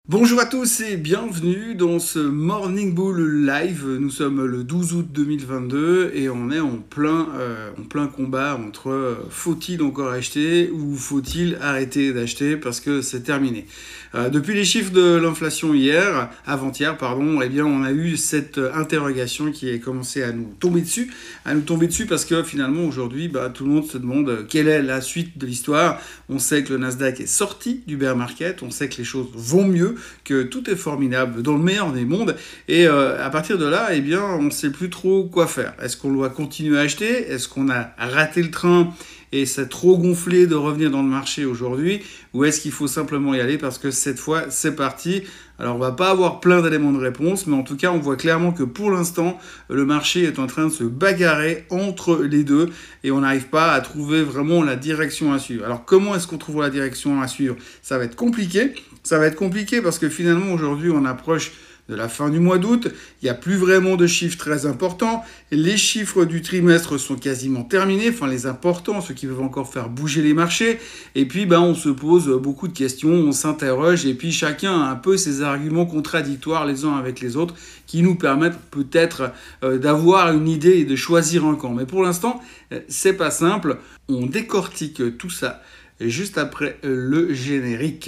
Bonjour à tous et bienvenue dans ce Morning Bull Live. Nous sommes le 12 août 2022 et on est en plein combat entre faut-il encore acheter ou faut-il arrêter d'acheter parce que c'est terminé. Depuis les chiffres de l'inflation avant-hier, eh bien on a eu cette interrogation qui a commencé à nous tomber dessus parce que finalement aujourd'hui, tout le monde se demande quelle est la suite de l'histoire. On sait que le Nasdaq est sorti du bear market, on sait que les choses vont mieux, que tout est formidable dans le meilleur des mondes et à partir de là, eh bien, on ne sait plus trop quoi faire. Est-ce qu'on doit continuer à acheter? Est-ce qu'on a raté le train et c'est trop gonflé de revenir dans le marché aujourd'hui? Ou est-ce qu'il faut simplement y aller parce que cette fois, c'est parti? Alors, on va pas avoir plein d'éléments de réponse, mais en tout cas, on voit clairement que pour l'instant, le marché est en train de se bagarrer entre les deux et on n'arrive pas à trouver vraiment la direction à suivre. Alors, comment est-ce qu'on trouve la direction à suivre? Ça va être compliqué. Ça va être compliqué parce que finalement, aujourd'hui, on approche de la fin du mois d'août, il n'y a plus vraiment de chiffres très importants, les chiffres du trimestre sont quasiment terminés, enfin les importants, ceux qui peuvent encore faire bouger les marchés, et puis on se pose beaucoup de questions, on s'interroge, et puis chacun a un peu ses arguments contradictoires les uns avec les autres, qui nous permettent peut-être d'avoir une idée et de choisir un camp. Mais pour l'instant, c'est pas simple, on décortique tout ça juste après le générique.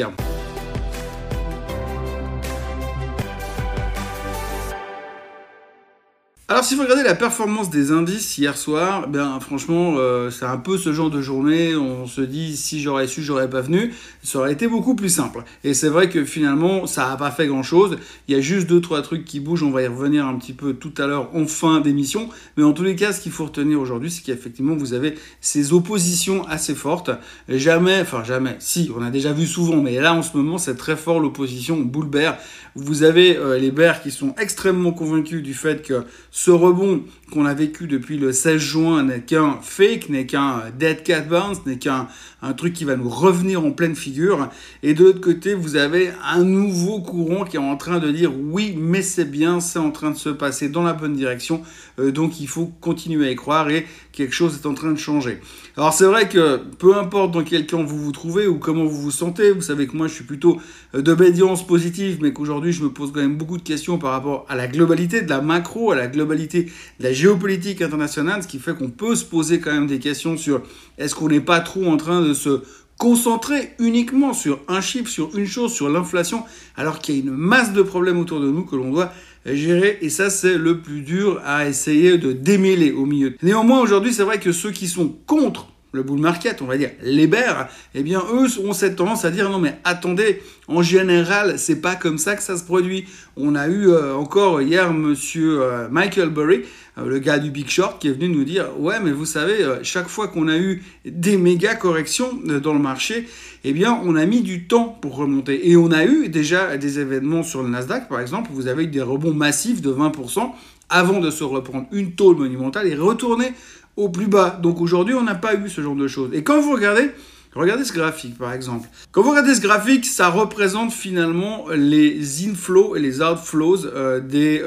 Alors si vous regardez la performance des indices hier soir, franchement c'est un peu ce genre de journée, on se dit si j'aurais su, j'aurais pas venu, ça aurait été beaucoup plus simple. Et c'est vrai que finalement ça n'a pas fait grand chose, il y a juste 2-3 trucs qui bougent, on va y revenir un petit peu tout à l'heure en fin d'émission, mais en tous les cas ce qu'il faut retenir aujourd'hui c'est qu'effectivement vous avez ces oppositions assez fortes, jamais, si on a déjà vu souvent, mais là en ce moment c'est très fort l'opposition bull bear. Vous avez les bears qui sont extrêmement convaincus du fait que ce rebond qu'on a vécu depuis le 16 juin n'est qu'un fake, n'est qu'un dead cat bounce, n'est qu'un truc qui va nous revenir en pleine figure. Et de l'autre côté, vous avez un nouveau courant qui est en train de dire oui, mais c'est bien, c'est en train de se passer dans la bonne direction. Donc il faut continuer à y croire et quelque chose est en train de changer. Alors c'est vrai que peu importe dans quel camp vous vous trouvez ou comment vous vous sentez, vous savez que moi je suis plutôt d'obédience positive, mais qu'aujourd'hui je me pose quand même beaucoup de questions par rapport à la globalité de la macro, à la globalité de la géopolitique internationale, ce qui fait qu'on peut se poser quand même des questions sur est-ce qu'on n'est pas trop en train de se concentrer uniquement sur un chiffre, sur une chose, sur l'inflation, alors qu'il y a une masse de problèmes autour de nous que l'on doit gérer, et ça c'est le plus dur à essayer de démêler au milieu. Néanmoins aujourd'hui c'est vrai que ceux qui sont contre le bull market, on va dire les bears, eh bien eux ont cette tendance à dire non mais attendez, en général c'est pas comme ça que ça se produit. On a eu encore hier monsieur Michael Burry, le gars du Big Short, qui est venu nous dire ouais mais vous savez chaque fois qu'on a eu des méga corrections dans le marché, eh bien on a mis du temps pour remonter et on a eu déjà des événements sur le Nasdaq par exemple, vous avez eu des rebonds massifs de 20% avant de se reprendre une tôle monumentale et retourner au plus bas. Donc aujourd'hui, on n'a pas eu ce genre de choses. Et quand vous regardez ce graphique, par exemple. Quand vous regardez ce graphique, ça représente finalement les inflows et les outflows des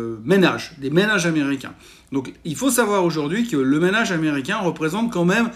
ménages américains. Donc il faut savoir aujourd'hui que le ménage américain représente quand même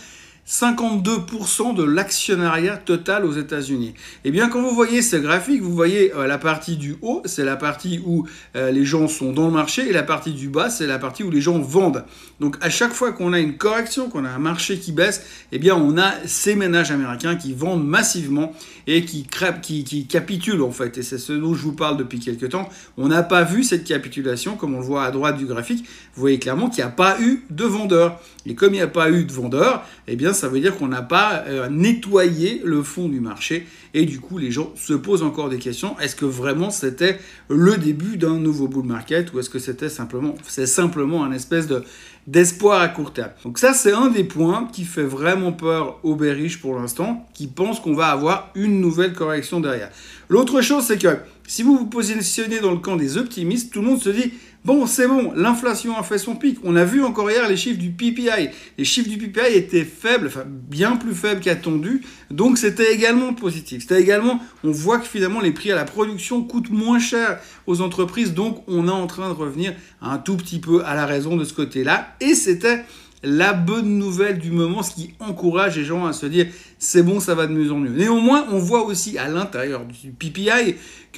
52% de l'actionnariat total aux États-Unis. Et bien, quand vous voyez ce graphique, vous voyez la partie du haut, c'est la partie où les gens sont dans le marché, et la partie du bas, c'est la partie où les gens vendent. Donc, à chaque fois qu'on a une correction, qu'on a un marché qui baisse, eh bien, on a ces ménages américains qui vendent massivement et qui capitulent, en fait. Et c'est ce dont je vous parle depuis quelques temps. On n'a pas vu cette capitulation, comme on le voit à droite du graphique. Vous voyez clairement qu'il n'y a pas eu de vendeurs. Et comme il n'y a pas eu de vendeurs, eh bien, ça veut dire qu'on n'a pas nettoyé le fond du marché. Et du coup, les gens se posent encore des questions. Est-ce que vraiment c'était le début d'un nouveau bull market ou est-ce que c'est simplement un espèce d'espoir à court terme? Donc ça, c'est un des points qui fait vraiment peur aux bearish pour l'instant, qui pensent qu'on va avoir une nouvelle correction derrière. L'autre chose, c'est que si vous vous positionnez dans le camp des optimistes, tout le monde se dit bon, c'est bon, l'inflation a fait son pic. On a vu encore hier les chiffres du PPI. Les chiffres du PPI étaient faibles, enfin bien plus faibles qu'attendu. Donc c'était également positif. C'était également, on voit que finalement les prix à la production coûtent moins cher aux entreprises. Donc on est en train de revenir un tout petit peu à la raison de ce côté-là. Et c'était la bonne nouvelle du moment, ce qui encourage les gens à se dire c'est bon, ça va de mieux en mieux. Néanmoins, on voit aussi à l'intérieur du PPI que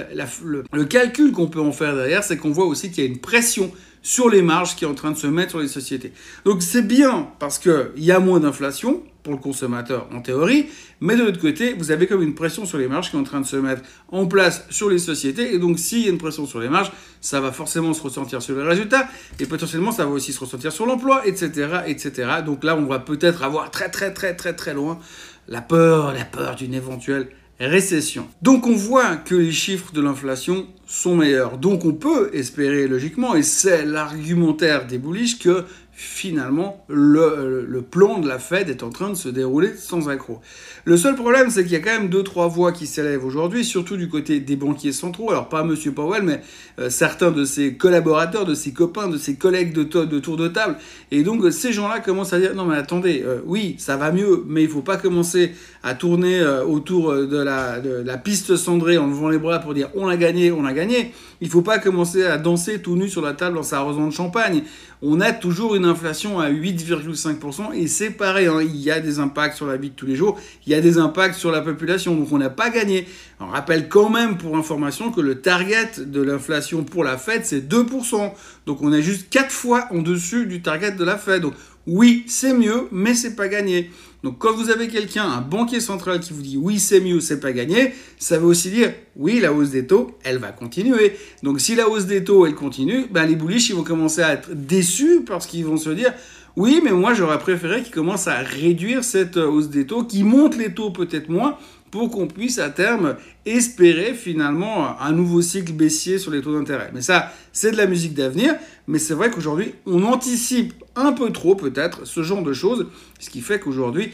le calcul qu'on peut en faire derrière, c'est qu'on voit aussi qu'il y a une pression sur les marges qui est en train de se mettre sur les sociétés. Donc c'est bien parce qu'il y a moins d'inflation pour le consommateur en théorie, mais de l'autre côté, vous avez comme une pression sur les marges qui est en train de se mettre en place sur les sociétés, et donc s'il y a une pression sur les marges, ça va forcément se ressentir sur les résultats, et potentiellement ça va aussi se ressentir sur l'emploi, etc., etc. Donc là, on va peut-être avoir très loin la peur d'une éventuelle récession. Donc on voit que les chiffres de l'inflation sont meilleurs. Donc on peut espérer logiquement, et c'est l'argumentaire des bullish, que finalement le plan de la Fed est en train de se dérouler sans accroc. Le seul problème, c'est qu'il y a quand même 2-3 voix qui s'élèvent aujourd'hui, surtout du côté des banquiers centraux. Alors pas Monsieur Powell, mais certains de ses collaborateurs, de ses copains, de ses collègues de tour de table. Et donc ces gens-là commencent à dire non mais attendez, oui ça va mieux, mais il faut pas commencer à tourner autour de la piste cendrée en levant les bras pour dire on a gagné. Il faut pas commencer à danser tout nu sur la table en s'arrosant de champagne. On a toujours une inflation à 8,5% et c'est pareil, hein, il y a des impacts sur la vie de tous les jours, il y a des impacts sur la population, donc on n'a pas gagné. On rappelle quand même pour information que le target de l'inflation pour la Fed c'est 2%, donc on est juste 4 fois en dessus du target de la Fed. Donc oui, c'est mieux, mais c'est pas gagné. Donc quand vous avez quelqu'un, un banquier central qui vous dit oui c'est mieux, c'est pas gagné, ça veut aussi dire oui la hausse des taux, elle va continuer. Donc si la hausse des taux elle continue, les bullish ils vont commencer à être déçus parce qu'ils vont se dire oui mais moi j'aurais préféré qu'ils commencent à réduire cette hausse des taux, qu'ils montent les taux peut-être moins pour qu'on puisse à terme espérer finalement un nouveau cycle baissier sur les taux d'intérêt. Mais ça, c'est de la musique d'avenir, mais c'est vrai qu'aujourd'hui, on anticipe un peu trop peut-être ce genre de choses, ce qui fait qu'aujourd'hui,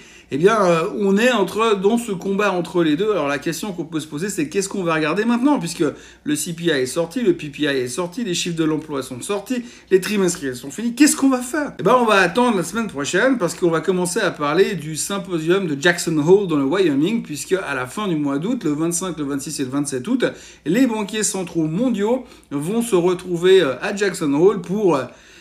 on est dans ce combat entre les deux. Alors la question qu'on peut se poser, c'est qu'est-ce qu'on va regarder maintenant, puisque le CPI est sorti, le PPI est sorti, les chiffres de l'emploi sont sortis, les trimestriels sont finis. Qu'est-ce qu'on va faire ? On va attendre la semaine prochaine, parce qu'on va commencer à parler du symposium de Jackson Hole dans le Wyoming, puisque à la fin du mois d'août, le 25, le 26 et le 27 août, les banquiers centraux mondiaux vont se retrouver à Jackson Hole pour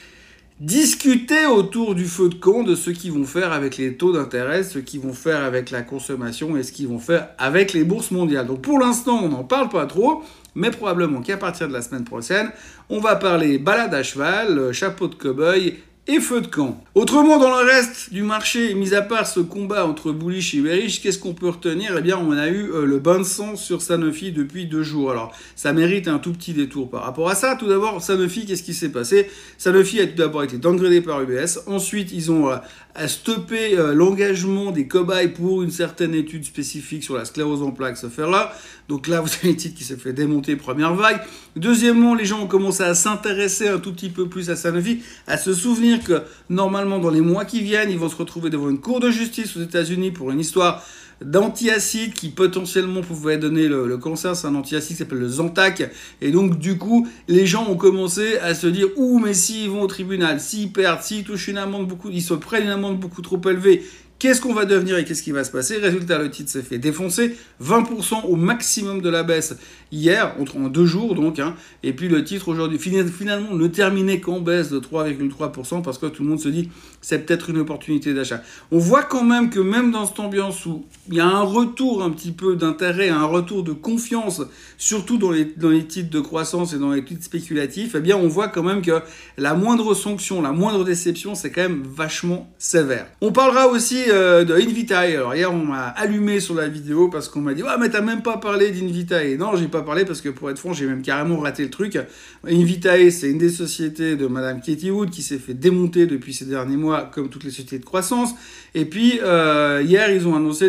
discuter autour du feu de camp de ce qu'ils vont faire avec les taux d'intérêt, ce qu'ils vont faire avec la consommation et ce qu'ils vont faire avec les bourses mondiales. Donc pour l'instant, on n'en parle pas trop, mais probablement qu'à partir de la semaine prochaine, on va parler balade à cheval, chapeau de cow-boy et feu de camp. Autrement, dans le reste du marché, mis à part ce combat entre bullish et bearish, qu'est-ce qu'on peut retenir ? On a eu le bain de sang sur Sanofi depuis 2 jours. Alors, ça mérite un tout petit détour par rapport à ça. Tout d'abord, Sanofi, qu'est-ce qui s'est passé ? Sanofi a tout d'abord été downgradé par UBS. Ensuite, ils ont stoppé l'engagement des cobayes pour une certaine étude spécifique sur la sclérose en plaques, ce faire-là. Donc là, vous avez le titre qui s'est fait démonter, première vague. Deuxièmement, les gens ont commencé à s'intéresser un tout petit peu plus à Sanofi, à se souvenir que normalement dans les mois qui viennent, ils vont se retrouver devant une cour de justice aux États-Unis pour une histoire d'antiacide qui potentiellement pouvait donner le cancer. C'est un antiacide qui s'appelle le Zantac. Et donc du coup, les gens ont commencé à se dire mais s'ils vont au tribunal, s'ils perdent, s'ils touchent ils se prennent une amende beaucoup trop élevée, qu'est-ce qu'on va devenir et qu'est-ce qui va se passer ? Résultat, le titre s'est fait défoncer, 20% au maximum de la baisse hier, en 2 jours donc, et puis le titre aujourd'hui finalement ne terminait qu'en baisse de 3,3% parce que tout le monde se dit c'est peut-être une opportunité d'achat. On voit quand même que même dans cette ambiance où il y a un retour un petit peu d'intérêt, un retour de confiance, surtout dans les titres de croissance et dans les titres spéculatifs, on voit quand même que la moindre sanction, la moindre déception, c'est quand même vachement sévère. On parlera aussi de Invitae. Alors hier, on m'a allumé sur la vidéo parce qu'on m'a dit mais t'as même pas parlé d'Invitae. Non, j'ai pas parlé parce que pour être franc, j'ai même carrément raté le truc. Invitae, c'est une des sociétés de Madame Katie Wood qui s'est fait démonter depuis ces derniers mois, comme toutes les sociétés de croissance. Et puis avant-hier, ils ont annoncé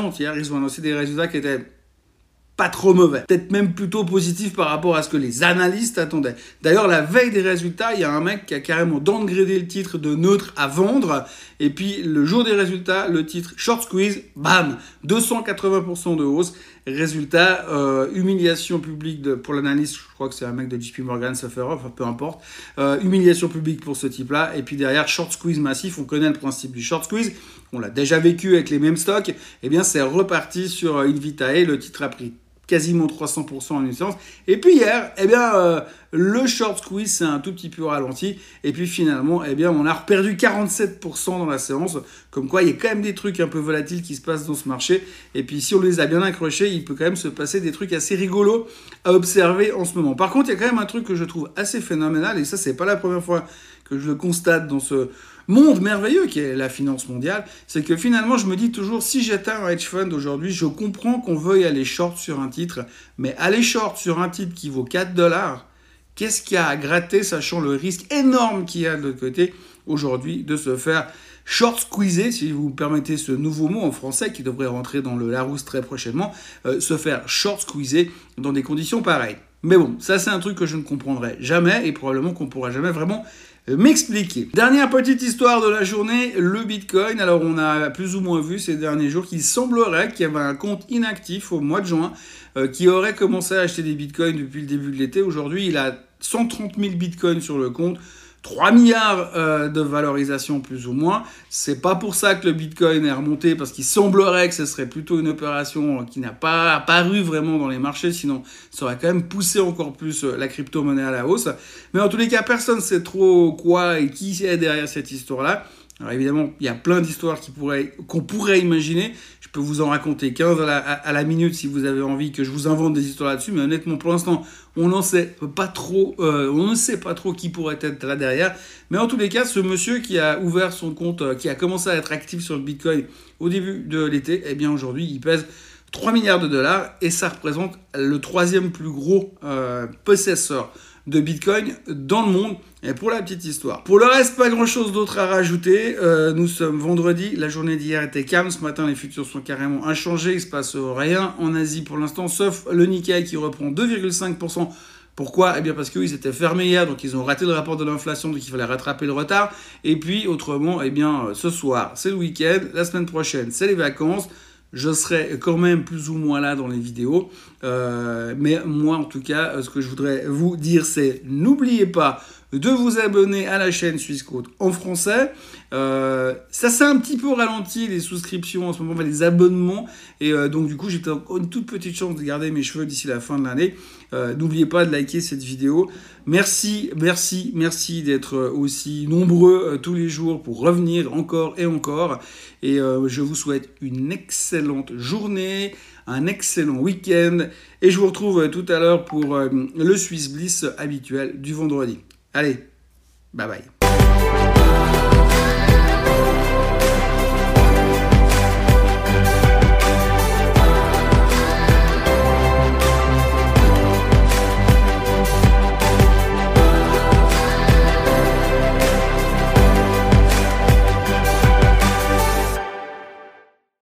des résultats qui étaient pas trop mauvais, peut-être même plutôt positif par rapport à ce que les analystes attendaient. D'ailleurs, la veille des résultats, il y a un mec qui a carrément downgradé le titre de neutre à vendre, et puis le jour des résultats, le titre short squeeze, bam, 280% de hausse. Résultat, humiliation publique pour l'analyste, je crois que c'est un mec de JP Morgan, peu importe, humiliation publique pour ce type-là, et puis derrière, short squeeze massif, on connaît le principe du short squeeze, on l'a déjà vécu avec les mêmes stocks, c'est reparti sur Invitae, le titre a pris quasiment 300% en une séance. Et puis hier, eh bien, le short squeeze s'est un tout petit peu ralenti. Et puis finalement, eh bien, on a perdu 47% dans la séance. Comme quoi, il y a quand même des trucs un peu volatiles qui se passent dans ce marché. Et puis si on les a bien accrochés, il peut quand même se passer des trucs assez rigolos à observer en ce moment. Par contre, il y a quand même un truc que je trouve assez phénoménal. Et ça, c'est pas la première fois que je le constate dans ce monde merveilleux qui est la finance mondiale, c'est que finalement je me dis toujours, si j'étais un hedge fund aujourd'hui, je comprends qu'on veuille aller short sur un titre, mais aller short sur un titre qui vaut 4 $, qu'est-ce qu'il y a à gratter, sachant le risque énorme qu'il y a de l'autre côté aujourd'hui de se faire short squeezer, si vous me permettez ce nouveau mot en français qui devrait rentrer dans le Larousse très prochainement, se faire short squeezer dans des conditions pareilles. Mais bon, ça c'est un truc que je ne comprendrai jamais et probablement qu'on ne pourra jamais vraiment m'expliquer. Dernière petite histoire de la journée, le Bitcoin. Alors on a plus ou moins vu ces derniers jours qu'il semblerait qu'il y avait un compte inactif au mois de juin qui aurait commencé à acheter des Bitcoins depuis le début de l'été. Aujourd'hui, il a 130 000 Bitcoins sur le compte. 3 milliards de valorisation plus ou moins. C'est pas pour ça que le Bitcoin est remonté, parce qu'il semblerait que ce serait plutôt une opération qui n'a pas apparu vraiment dans les marchés, sinon ça aurait quand même poussé encore plus la crypto-monnaie à la hausse. Mais en tous les cas, personne ne sait trop quoi et qui est derrière cette histoire-là. Alors évidemment, il y a plein d'histoires qu'on pourrait imaginer. Je peux vous en raconter 15 à la minute si vous avez envie que je vous invente des histoires là-dessus. Mais honnêtement, pour l'instant, on ne sait pas trop qui pourrait être là derrière. Mais en tous les cas, ce monsieur qui a ouvert son compte, qui a commencé à être actif sur le Bitcoin au début de l'été, eh bien aujourd'hui, il pèse 3 milliards de dollars et ça représente le troisième plus gros possesseur de Bitcoin dans le monde. Et pour la petite histoire. Pour le reste, pas grand chose d'autre à rajouter. Nous sommes vendredi. La journée d'hier était calme. Ce matin, les futurs sont carrément inchangés. Il se passe rien en Asie pour l'instant, sauf le Nikkei qui reprend 2,5%. Pourquoi ? Eh bien parce qu'ils étaient fermés hier, donc ils ont raté le rapport de l'inflation, donc il fallait rattraper le retard. Et puis autrement, eh bien ce soir, c'est le week-end. La semaine prochaine, c'est les vacances. Je serai quand même plus ou moins là dans les vidéos. Mais moi, en tout cas, ce que je voudrais vous dire, c'est n'oubliez pas de vous abonner à la chaîne Swissquote en français. Ça s'est un petit peu ralenti, les souscriptions en ce moment, les abonnements. Et donc, du coup, j'ai encore une toute petite chance de garder mes cheveux d'ici la fin de l'année. N'oubliez pas de liker cette vidéo. Merci d'être aussi nombreux tous les jours pour revenir encore et encore. Et je vous souhaite une excellente journée, un excellent week-end. Et je vous retrouve tout à l'heure pour le Swiss Bliss habituel du vendredi. Allez, bye bye.